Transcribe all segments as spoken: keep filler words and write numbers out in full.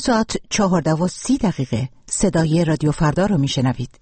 ساعت چهارده و سی دقیقه صدای رادیو فردا رو میشنوید.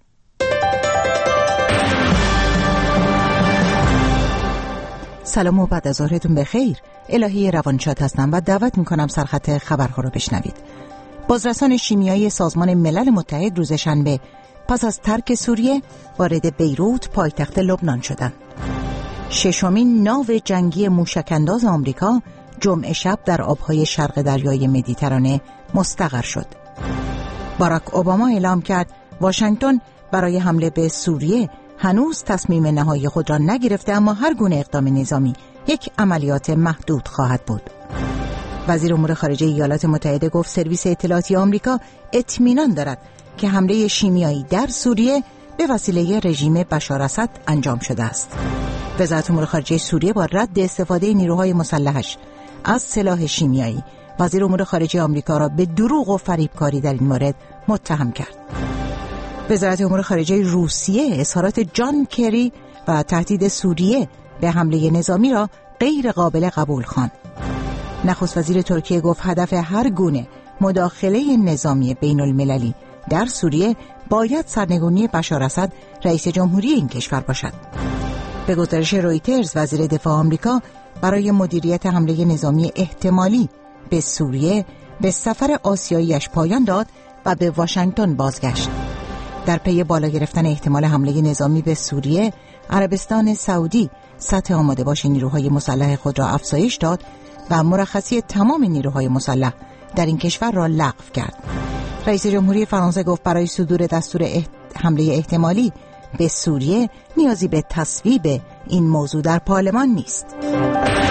سلام و بعد از ظهرتون بخیر. الهی روانشاد هستم و دعوت میکنم سرخط خبرها رو بشنوید. بازرسان شیمیایی سازمان ملل متحد روز شنبه پس از ترک سوریه وارد بیروت پایتخت لبنان شدند. ششمین ناو جنگی موشک‌انداز آمریکا جمعه شب در آبهای شرق دریای مدیترانه مستقر شد. باراک اوباما اعلام کرد واشنگتن برای حمله به سوریه هنوز تصمیم نهایی خود را نگرفته، اما هر گونه اقدام نظامی یک عملیات محدود خواهد بود. وزیر امور خارجه ایالات متحده گفت سرویس اطلاعاتی آمریکا اطمینان دارد که حمله شیمیایی در سوریه به وسیله رژیم بشار اسد انجام شده است. وزارت امور خارجه سوریه با رد استفاده نیروهای مسلحش از سلاح شیمیایی وزیر امور خارجه آمریکا را به دروغ و فریبکاری در این مورد متهم کرد. وزارت امور خارجه روسیه اظهارات جان کری و تهدید سوریه به حمله نظامی را غیر قابل قبول خواند. نخست وزیر ترکیه گفت هدف هر گونه مداخله نظامی بین المللی در سوریه باید سرنگونی بشار اسد رئیس جمهوری این کشور باشد. به گزارش رویترز وزیر دفاع آمریکا برای مدیریت حمله نظامی احتمالی به سوریه به سفر آسیاییش پایان داد و به واشنگتن بازگشت. در پی بالا گرفتن احتمال حمله نظامی به سوریه، عربستان سعودی سطح آماده باش نیروهای مسلح خود را افزایش داد و مرخصی تمام نیروهای مسلح در این کشور را لغو کرد. رئیس جمهوری فرانسه گفت برای صدور دستور احت... حمله احتمالی به سوریه نیازی به تصویب این موضوع در پارلمان نیست.